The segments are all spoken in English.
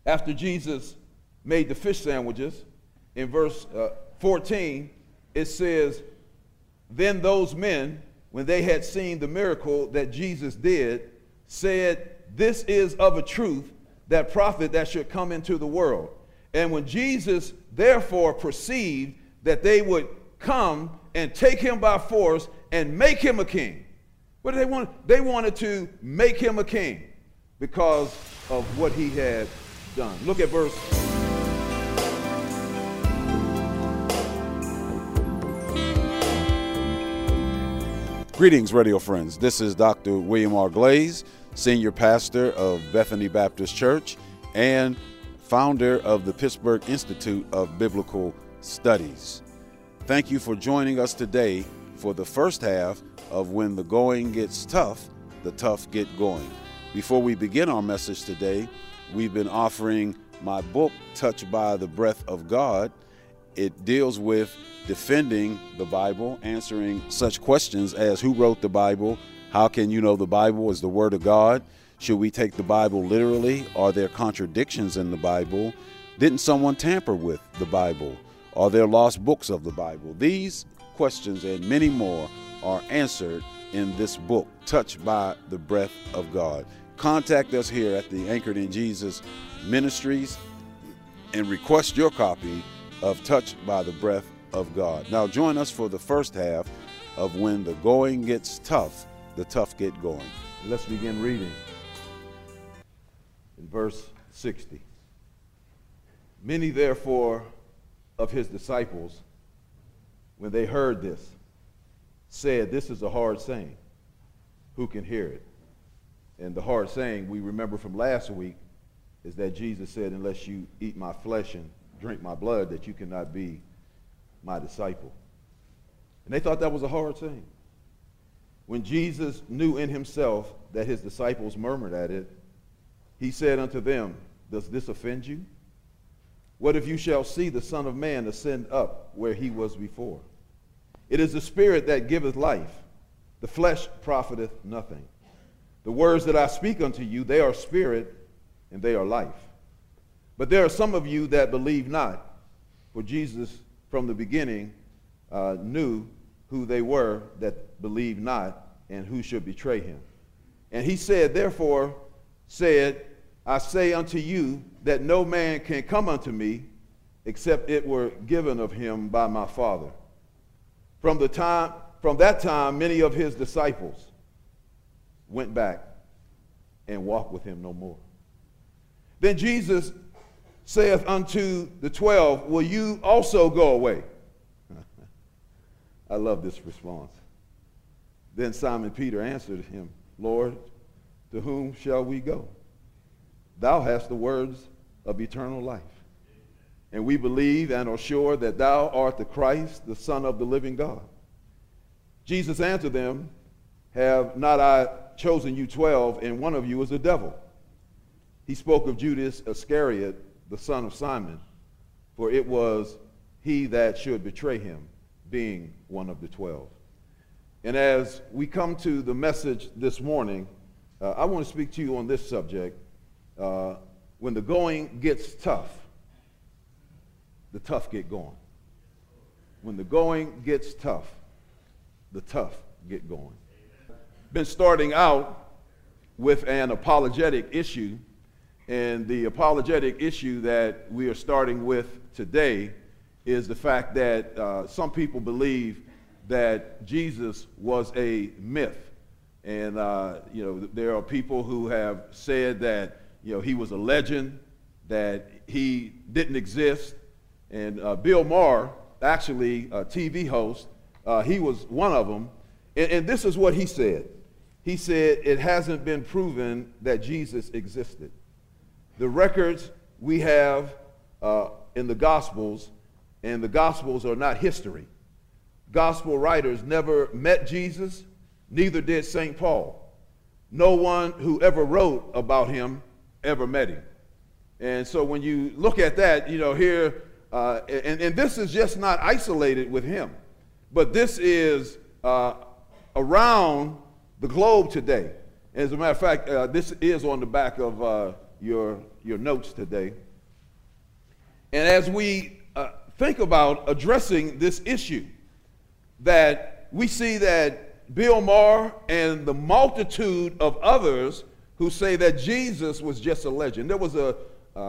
After Jesus made the fish sandwiches, in verse 14, it says, then those men, when they had seen the miracle that Jesus did, said, this is of a truth that prophet that should come into the world. And when Jesus therefore perceived that they would come and take him by force and make him a king. What did they want? They wanted to make him a king because of what he had done. Look at verse. Greetings, radio friends. This is Dr. William R. Glaze, Senior Pastor of Bethany Baptist Church and founder of the Pittsburgh Institute of Biblical Studies. Thank you for joining us today for the first half of When the Going Gets Tough, the Tough Get Going. Before we begin our message today, we've been offering my book, Touched by the Breath of God. It deals with defending the Bible, answering such questions as who wrote the Bible, how can you know the Bible is the Word of God, should we take the Bible literally, are there contradictions in the Bible, didn't someone tamper with the Bible, are there lost books of the Bible? These questions and many more are answered in this book, Touched by the Breath of God. Contact us here at the Anchored in Jesus Ministries and request your copy of Touched by the Breath of God. Now join us for the first half of When the Going Gets Tough, the Tough Get Going. Let's begin reading in verse 60. Many therefore of his disciples, when they heard this, said, this is a hard saying. Who can hear it? And the hard saying we remember from last week is that Jesus said, unless you eat my flesh and drink my blood, that you cannot be my disciple. And they thought that was a hard saying. When Jesus knew in himself that his disciples murmured at it, he said unto them, does this offend you? What if you shall see the Son of Man ascend up where he was before? It is the Spirit that giveth life. The flesh profiteth nothing. The words that I speak unto you, they are spirit and they are life. But there are some of you that believe not, for Jesus from the beginning knew who they were that believed not and who should betray him. And he said, therefore, I say unto you that no man can come unto me except it were given of him by my Father. From that time, many of his disciples went back and walked with him no more. Then Jesus saith unto the 12, will you also go away? I love this response. Then Simon Peter answered him, Lord, to whom shall we go? Thou hast the words of eternal life. And we believe and are sure that thou art the Christ, the Son of the living God. Jesus answered them, have not I chosen you 12, and one of you is a devil? He spoke of Judas Iscariot, the son of Simon, for it was he that should betray him, being one of the 12. And as we come to the message this morning, I want to speak to you on this subject. When the going gets tough, the tough get going. When the going gets tough, the tough get going. Been starting out with an apologetic issue, and the apologetic issue that we are starting with today is the fact that some people believe that Jesus was a myth. And, there are people who have said that, he was a legend, that he didn't exist. And Bill Maher, actually a TV host, he was one of them. And this is what he said. He said, it hasn't been proven that Jesus existed. The records we have in the Gospels, and the Gospels are not history. Gospel writers never met Jesus, neither did St. Paul. No one who ever wrote about him ever met him. And so when you look at that, here, and this is just not isolated with him, but this is around the globe today. As a matter of fact, this is on the back of your your notes today. And as we think about addressing this issue, that we see that Bill Maher and the multitude of others who say that Jesus was just a legend. There was a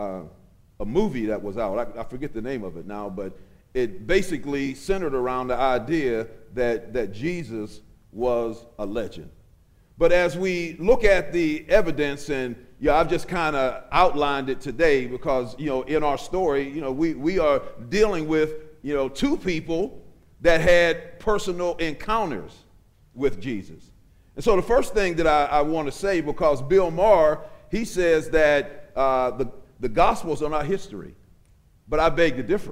movie that was out. I forget the name of it now, but it basically centered around the idea that Jesus was a legend. But as we look at the evidence, and I've just kind of outlined it today because, in our story, we are dealing with, two people that had personal encounters with Jesus. And so the first thing that I want to say, because Bill Maher, he says that the Gospels are not history, but I beg to differ,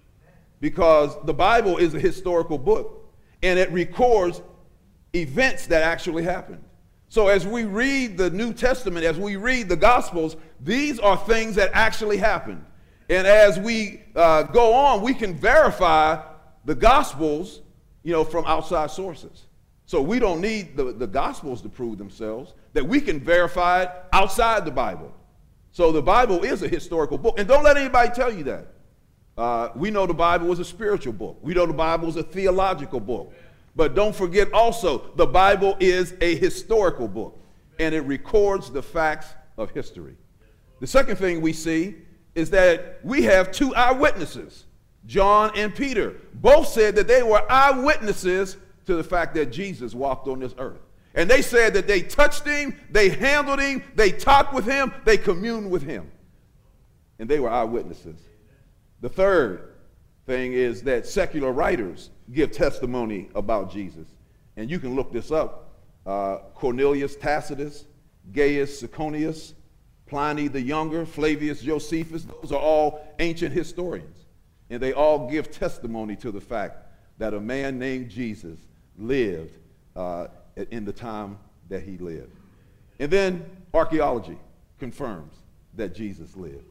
because the Bible is a historical book, and it records events that actually happened. So as we read the New Testament, as we read the Gospels, these are things that actually happened. And as we go on, we can verify the Gospels, from outside sources. So we don't need the Gospels to prove themselves, that we can verify it outside the Bible. So the Bible is a historical book. And don't let anybody tell you that. We know the Bible is a spiritual book. We know the Bible is a theological book. But don't forget also, the Bible is a historical book, and it records the facts of history. The second thing we see is that we have two eyewitnesses, John and Peter. Both said that they were eyewitnesses to the fact that Jesus walked on this earth. And they said that they touched him, they handled him, they talked with him, they communed with him. And they were eyewitnesses. The third thing is that secular writers give testimony about Jesus. And you can look this up. Cornelius Tacitus, Gaius Suetonius, Pliny the Younger, Flavius Josephus, those are all ancient historians. And they all give testimony to the fact that a man named Jesus lived in the time that he lived. And then archaeology confirms that Jesus lived.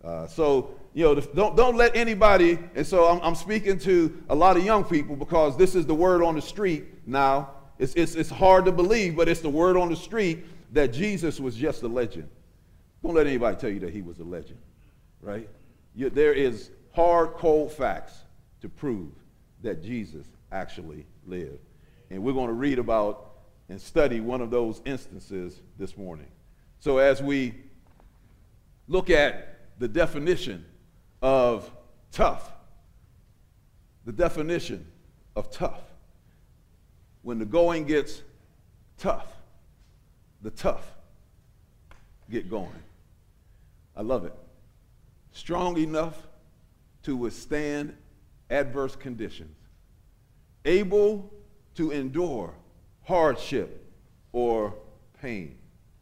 Don't let anybody, and so I'm speaking to a lot of young people because this is the word on the street now. It's hard to believe, but it's the word on the street that Jesus was just a legend. Don't let anybody tell you that he was a legend, right? There is hard, cold facts to prove that Jesus actually lived. And we're going to read about and study one of those instances this morning. So as we look at the definition of tough. The definition of tough. When the going gets tough, the tough get going. I love it. Strong enough to withstand adverse conditions. Able to endure hardship or pain.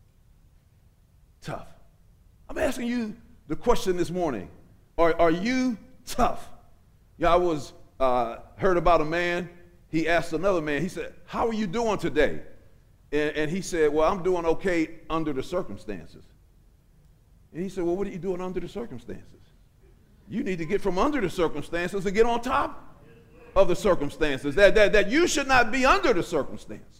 Tough. I'm asking you the question this morning, are you tough? I was heard about a man, he asked another man, he said, how are you doing today? And he said, well, I'm doing okay under the circumstances. And he said, well, what are you doing under the circumstances? You need to get from under the circumstances and get on top of the circumstances, that you should not be under the circumstances.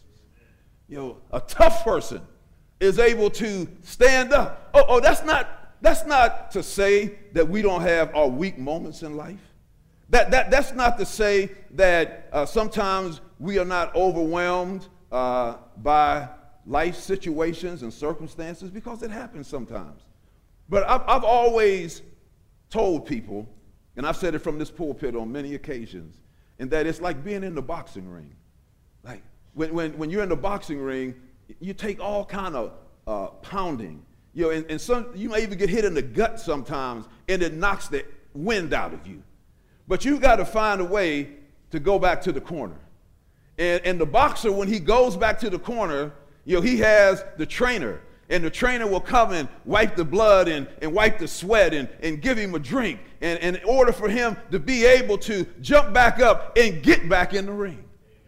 A tough person is able to stand up. That's not to say that we don't have our weak moments in life. That's not to say that sometimes we are not overwhelmed by life situations and circumstances, because it happens sometimes. But I've always told people, and I've said it from this pulpit on many occasions, and that it's like being in the boxing ring. Like when you're in the boxing ring, you take all kind of pounding. And some, you may even get hit in the gut sometimes, and it knocks the wind out of you. But you got to find a way to go back to the corner. And the boxer, when he goes back to the corner, he has the trainer. And the trainer will come and wipe the blood and wipe the sweat and give him a drink. And in order for him to be able to jump back up and get back in the ring.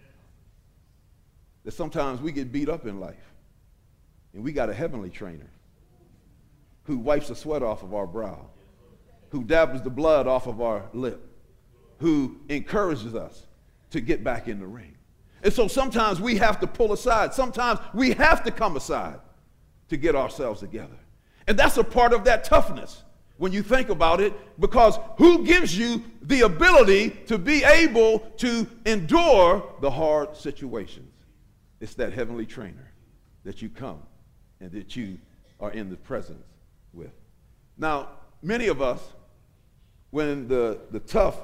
That sometimes we get beat up in life. And we got a heavenly trainer who wipes the sweat off of our brow, who dabs the blood off of our lip, who encourages us to get back in the ring. And so sometimes we have to pull aside. Sometimes we have to come aside to get ourselves together. And that's a part of that toughness when you think about it, because who gives you the ability to be able to endure the hard situations? It's that heavenly trainer that you come and that you are in the presence with. Now, many of us, when the tough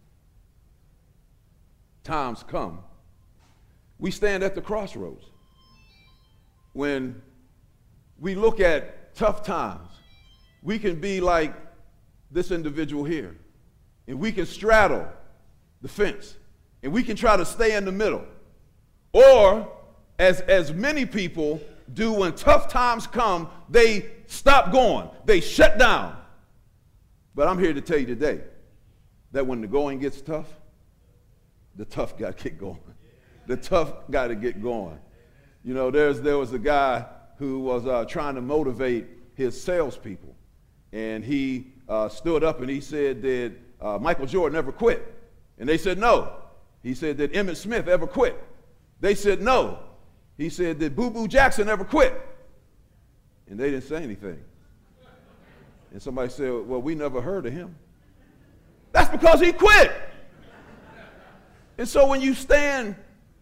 times come, we stand at the crossroads. When we look at tough times, we can be like this individual here, and we can straddle the fence, and we can try to stay in the middle. Or, as many people do when tough times come, they stop going, they shut down. But I'm here to tell you today that when the going gets tough, the tough got to get going. The tough got to get going. You know, there was a guy who was trying to motivate his salespeople, and he stood up and he said, did Michael Jordan ever quit? And they said no. He said, did Emmitt Smith ever quit? They said no. He said, did Boo Boo Jackson ever quit? And they didn't say anything. And somebody said, well, we never heard of him. That's because he quit. And so when you stand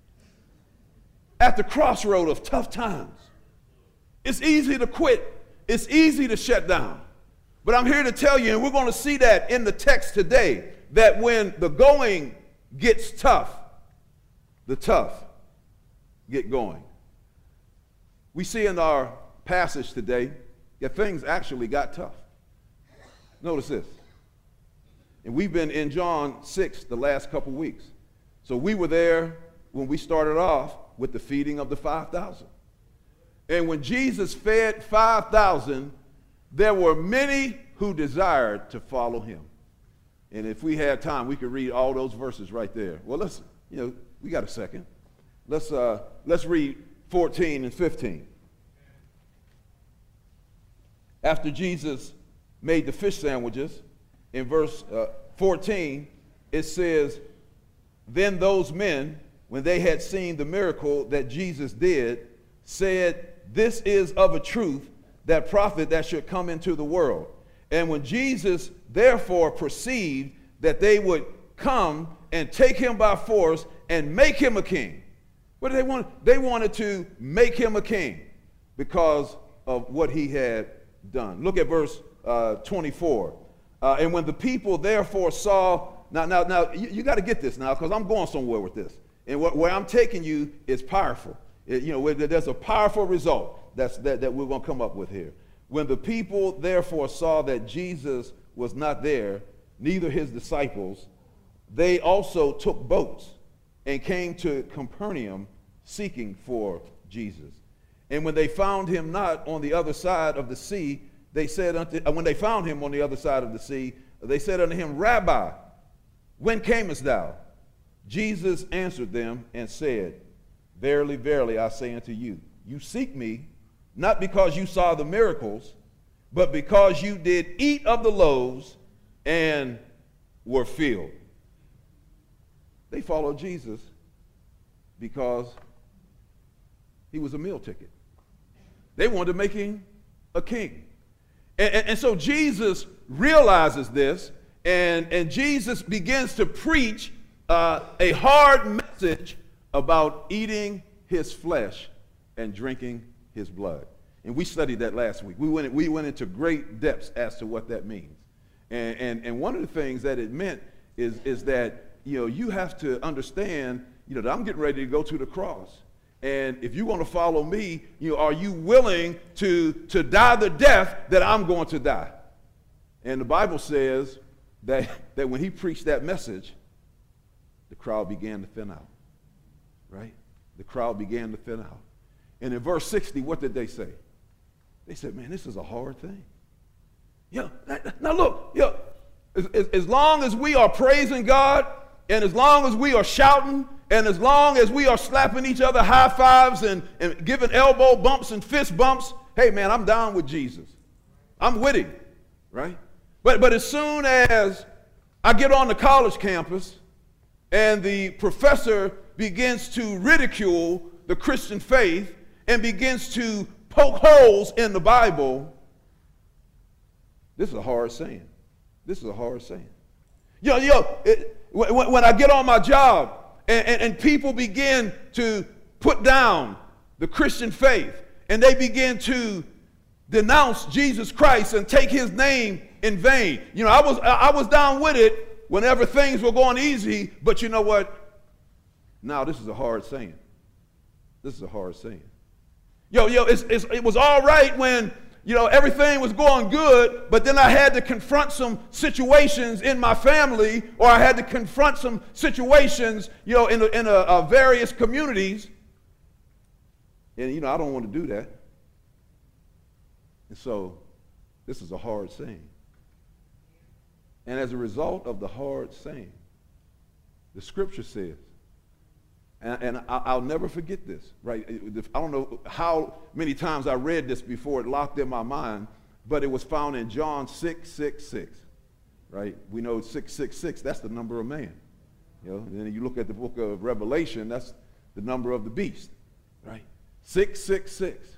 at the crossroad of tough times, it's easy to quit. It's easy to shut down. But I'm here to tell you, and we're going to see that in the text today, that when the going gets tough, the tough get going. We see in our passage today that things actually got tough. Notice this. And we've been in John 6 the last couple weeks. So we were there when we started off with the feeding of the 5,000. And when Jesus fed 5,000, there were many who desired to follow him. And if we had time, we could read all those verses right there. Well, listen, we got a second. Let's read 14 and 15. After Jesus made the fish sandwiches, in verse 14, it says, then those men, when they had seen the miracle that Jesus did, said, this is of a truth that prophet that should come into the world. And when Jesus therefore perceived that they would come and take him by force and make him a king. What did they want? They wanted to make him a king because of what he had done. Look at verse 24. And when the people therefore saw, now you got to get this now, because I'm going somewhere with this. And where I'm taking you is powerful. There's a powerful result that we're going to come up with here. When the people therefore saw that Jesus was not there, neither his disciples, they also took boats and came to Capernaum seeking for Jesus. And when they found him not on the other side of the sea, when they found him on the other side of the sea, they said unto him, Rabbi, when camest thou? Jesus answered them and said, verily, verily, I say unto you, you seek me, not because you saw the miracles, but because you did eat of the loaves and were filled. They followed Jesus because he was a meal ticket. They wanted to make him a king. And so Jesus realizes this, and Jesus begins to preach a hard message about eating his flesh and drinking his blood. And we studied that last week. We went into great depths as to what that means. And one of the things that it meant is that you have to understand that I'm getting ready to go to the cross. And if you want to follow me, are you willing to die the death that I'm going to die? And the Bible says that when he preached that message, the crowd began to thin out. Right? The crowd began to thin out. And in verse 60, what did they say? They said, man, this is a hard thing. Now look, as long as we are praising God, and as long as we are shouting, and as long as we are slapping each other high fives and giving elbow bumps and fist bumps, hey man, I'm down with Jesus. I'm with him, right? But as soon as I get on the college campus and the professor begins to ridicule the Christian faith and begins to poke holes in the Bible, This is a hard saying. This is a hard saying. When I get on my job and people begin to put down the Christian faith and they begin to denounce Jesus Christ and take his name in vain. I was down with it whenever things were going easy, but you know what? Now this is a hard saying. This is a hard saying. It was all right when, everything was going good, but then I had to confront some situations in my family, or I had to confront some situations, in various communities. And, I don't want to do that. And so this is a hard saying. And as a result of the hard saying, the scripture says, and I'll never forget this, right? I don't know how many times I read this before it locked in my mind, but it was found in John 6:6, right? We know 666, that's the number of man. And then you look at the book of Revelation, that's the number of the beast, right? 666.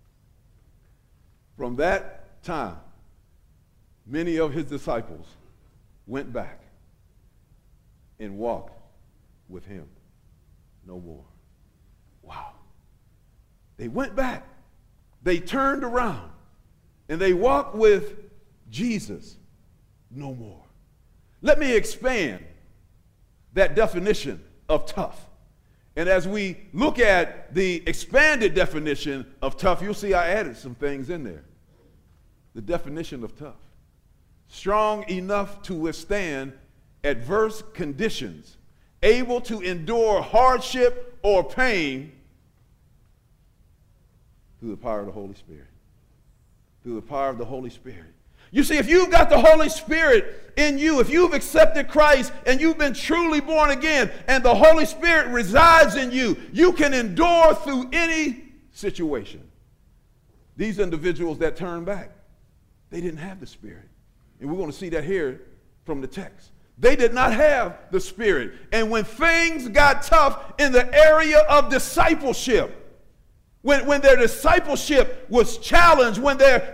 From that time, many of his disciples went back and walked with him no more. Wow. They went back. They turned around and they walked with Jesus no more. Let me expand that definition of tough. And as we look at the expanded definition of tough, you'll see I added some things in there. The definition of tough: strong enough to withstand adverse conditions, able to endure hardship or pain through the power of the Holy Spirit. Through the power of the Holy Spirit. You see, if you've got the Holy Spirit in you, if you've accepted Christ and you've been truly born again and the Holy Spirit resides in you, you can endure through any situation. These individuals that turn back, they didn't have the Spirit. And we're going to see that here from the text. They did not have the Spirit. And when things got tough in the area of discipleship, when their discipleship was challenged, when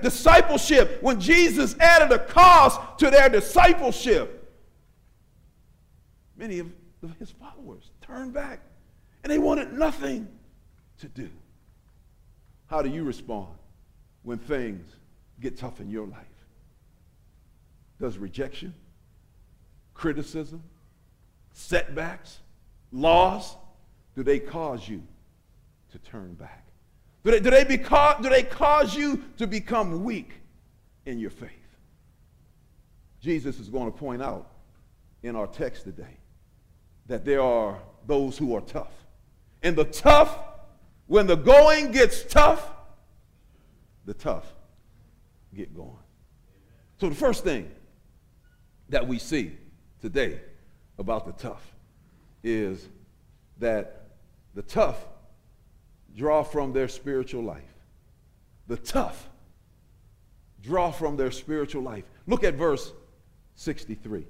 Jesus added a cost to their discipleship, many of his followers turned back and they wanted nothing to do. How do you respond when things get tough in your life? Does rejection, criticism, setbacks, loss, do they cause you to turn back? Do they cause you to become weak in your faith? Jesus is going to point out in our text today that there are those who are tough. And the tough, when the going gets tough, the tough get going. So the first thing that we see today about the tough is that the tough draw from their spiritual life. The tough draw from their spiritual life. Look at verse 63.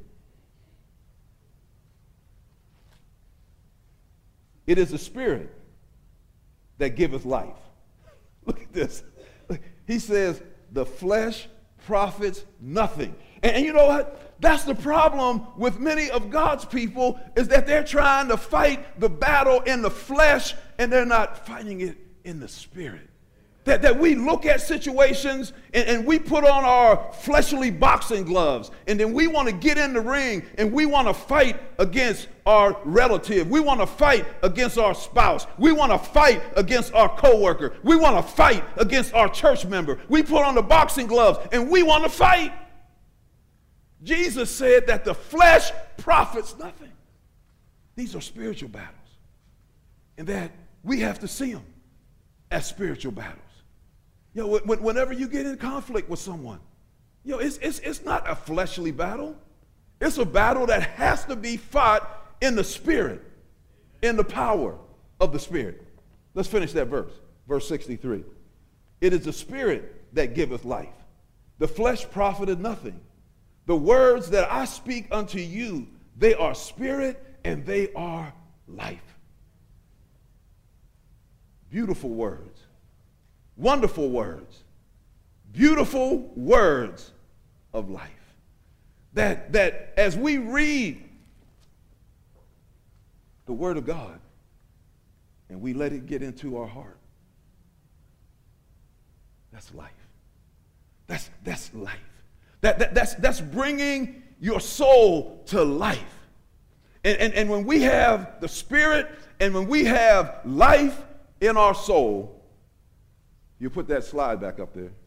It is the Spirit that giveth life. Look at this. He says, the flesh profits nothing. And you know what? That's the problem with many of God's people, is that they're trying to fight the battle in the flesh and they're not fighting it in the Spirit. That we look at situations and we put on our fleshly boxing gloves, and then we want to get in the ring and we want to fight against our relative. We want to fight against our spouse. We want to fight against our coworker. We want to fight against our church member. We put on the boxing gloves and we want to fight. Jesus said that the flesh profits nothing. These are spiritual battles, and that we have to see them as spiritual battles. Whenever you get in conflict with someone, it's not a fleshly battle. It's a battle that has to be fought in the Spirit, in the power of the Spirit. Let's finish that verse, verse 63. It is the Spirit that giveth life. The flesh profiteth nothing. The words that I speak unto you, they are spirit and they are life. Beautiful words. Wonderful words. Beautiful words of life. That as we read the Word of God and we let it get into our heart, that's life. That's life. That's bringing your soul to life. And when we have the Spirit and when we have life in our soul, you put that slide back up there.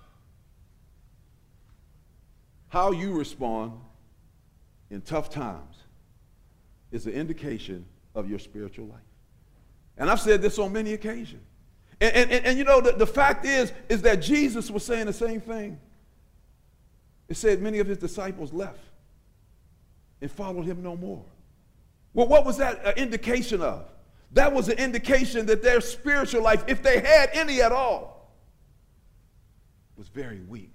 How you respond in tough times is an indication of your spiritual life. And I've said this on many occasions. And you know, the fact is that Jesus was saying the same thing. It said many of his disciples left and followed him no more. Well, what was that an indication of? That was an indication that their spiritual life, if they had any at all, was very weak.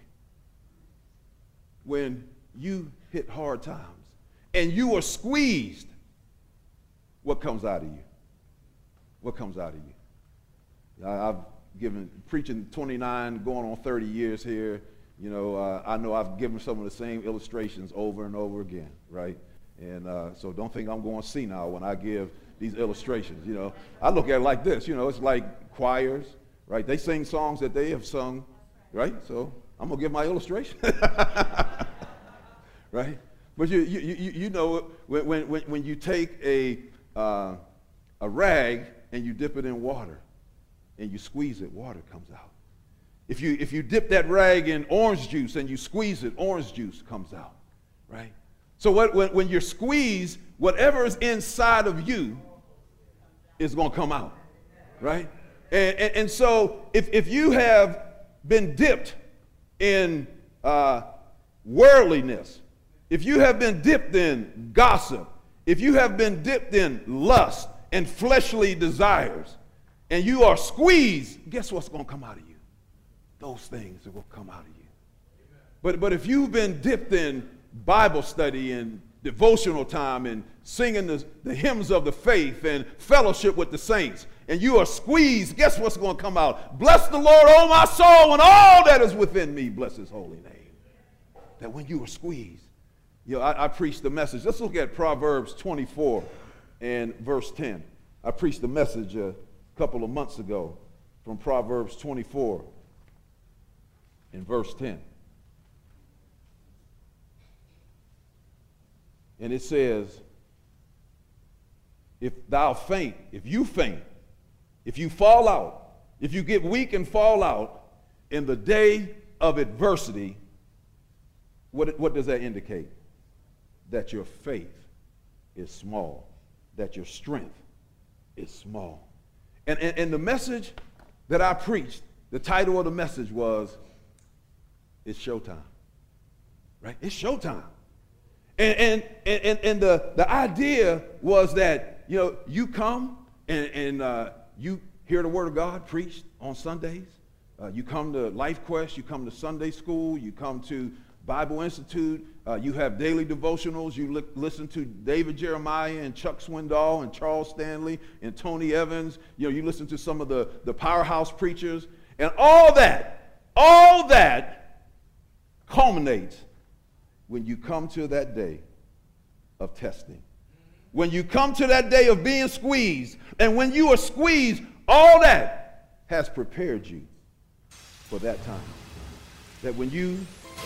When you hit hard times and you are squeezed, what comes out of you? What comes out of you? I've given, preaching 29, going on 30 years here. You know I've given some of the same illustrations over and over again, right? And so don't think I'm going senile when I give these illustrations. You know, I look at it like this. You know, it's like choirs, right? They sing songs that they have sung, right? So I'm gonna give my illustration, right? But you know, when you take a rag and you dip it in water and you squeeze it, water comes out. If you dip that rag in orange juice and you squeeze it, orange juice comes out, right? So when you're squeezed, whatever is inside of you is going to come out, right? And so if you have been dipped in worldliness, if you have been dipped in gossip, if you have been dipped in lust and fleshly desires, and you are squeezed, guess what's going to come out of you? Those things are going to come out of you. But if you've been dipped in Bible study and devotional time and singing the hymns of the faith and fellowship with the saints, and you are squeezed, guess what's going to come out? Bless the Lord, oh my soul, and all that is within me, bless his holy name. That when you are squeezed, you know, I preached the message. Let's look at Proverbs 24 and verse 10. I preached the message a couple of months ago from Proverbs 24 and verse 10. And it says, if you faint, if you fall out, if you get weak and fall out in the day of adversity, what does that indicate? That your faith is small, that your strength is small. And the message that I preached, the title of the message was, it's showtime, right? It's showtime. And the idea was that, you know, you come and you hear the Word of God preached on Sundays. You come to Life Quest, you come to Sunday school, you come to Bible Institute, you have daily devotionals, you listen to David Jeremiah and Chuck Swindoll and Charles Stanley and Tony Evans. You know, you listen to some of the powerhouse preachers, and all that culminates when you come to that day of testing. When you come to that day of being squeezed, and when you are squeezed, all that has prepared you for that time. That when you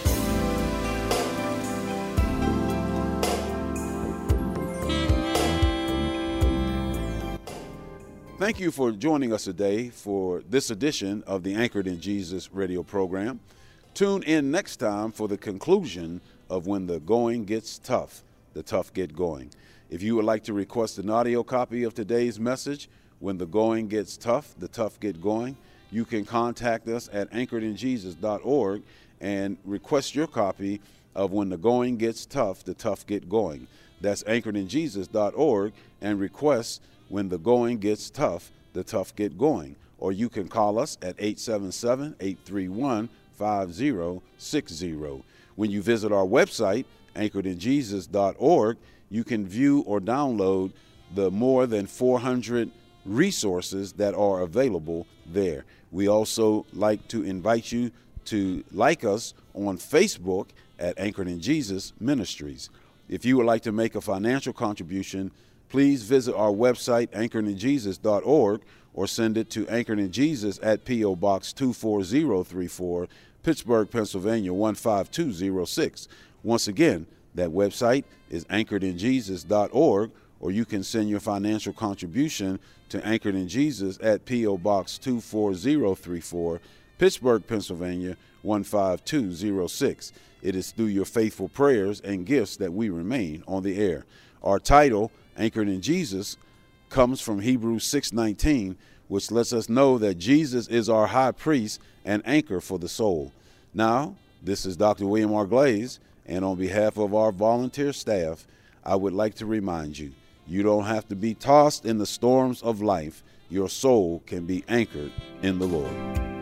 Thank you for joining us today for this edition of the Anchored in Jesus radio program. Tune in next time for the conclusion of When the Going Gets Tough, the Tough Get Going. If you would like to request an audio copy of today's message, When the Going Gets Tough, the Tough Get Going, you can contact us at anchoredinjesus.org and request your copy of When the Going Gets Tough, the Tough Get Going. That's anchoredinjesus.org and request When the Going Gets Tough, the Tough Get Going. Or you can call us at 877-831-5060. When you visit our website, anchoredinjesus.org, you can view or download the more than 400 resources that are available there. We also like to invite you to like us on Facebook at Anchored in Jesus Ministries. If you would like to make a financial contribution, please visit our website, anchoredinjesus.org, or send it to Anchored in Jesus at P.O. Box 24034, Pittsburgh, Pennsylvania 15206. Once again, that website is anchoredinjesus.org, or you can send your financial contribution to Anchored in Jesus at P.O. Box 24034, Pittsburgh, Pennsylvania 15206. It is through your faithful prayers and gifts that we remain on the air. Our title, Anchored in Jesus, comes from Hebrews 6:19, which lets us know that Jesus is our high priest and anchor for the soul. Now, this is Dr. William R. Glaze, and on behalf of our volunteer staff, I would like to remind you, you don't have to be tossed in the storms of life. Your soul can be anchored in the Lord.